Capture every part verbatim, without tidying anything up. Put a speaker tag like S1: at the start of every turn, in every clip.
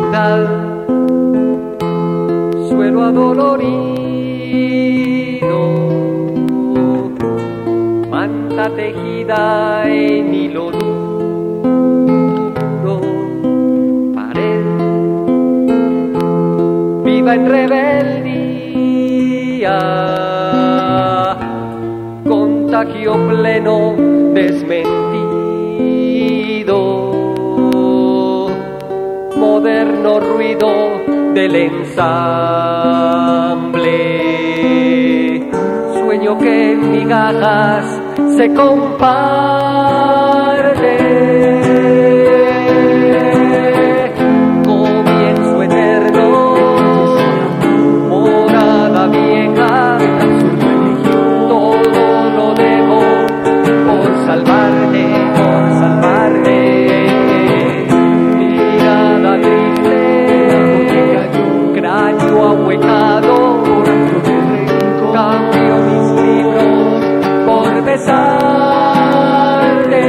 S1: ciudad, suelo adolorido, manta tejida en hilo duro, pared viva en rebeldía, contagio pleno desmentido, moderno ruido del ensamble, sueño que en migajas se comparte, comienzo eterno, morada vieja, todo lo debo por salvarte, por salvarte. Ahuecado, cambio mis libros por besarte.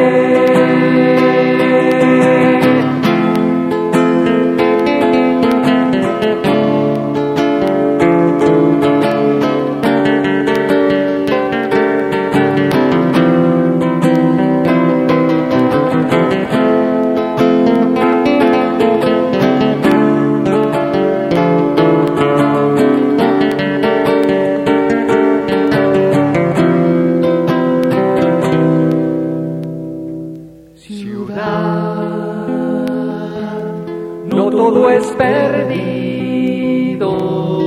S1: No todo es perdido,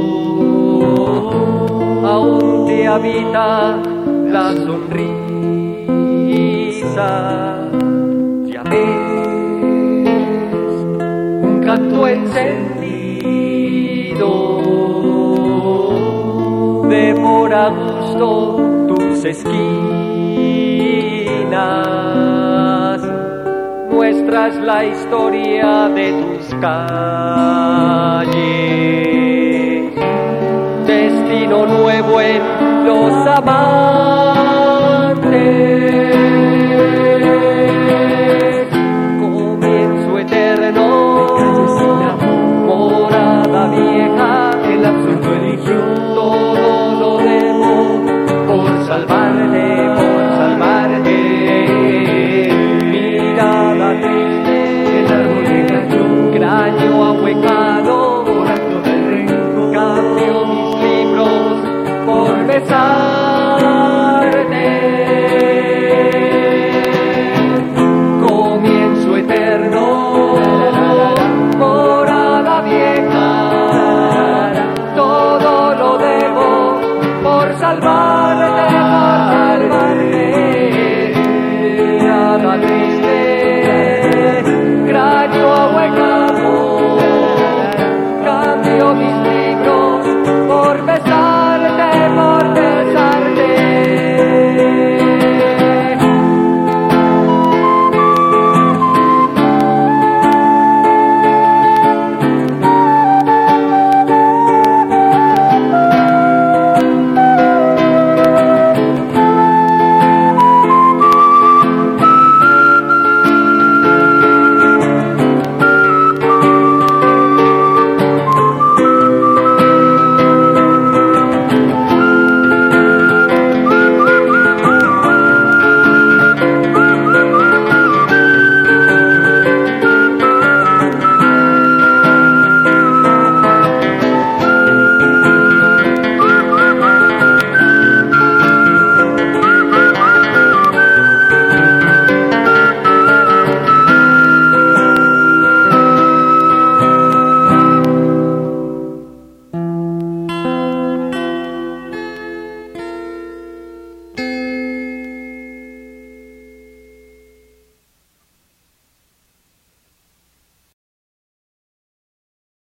S1: aún te habita la sonrisa. Ya ves, un canto encendido, devora a gusto tus esquinas, muestras la historia de tus calles, destino nuevo en los amantes, comienzo eterno, morada vieja, el absurdo eligió, todo lo debo por salvarte, por salvarte. Mirada triste, el árbol que cayó, cráneo ahuecado.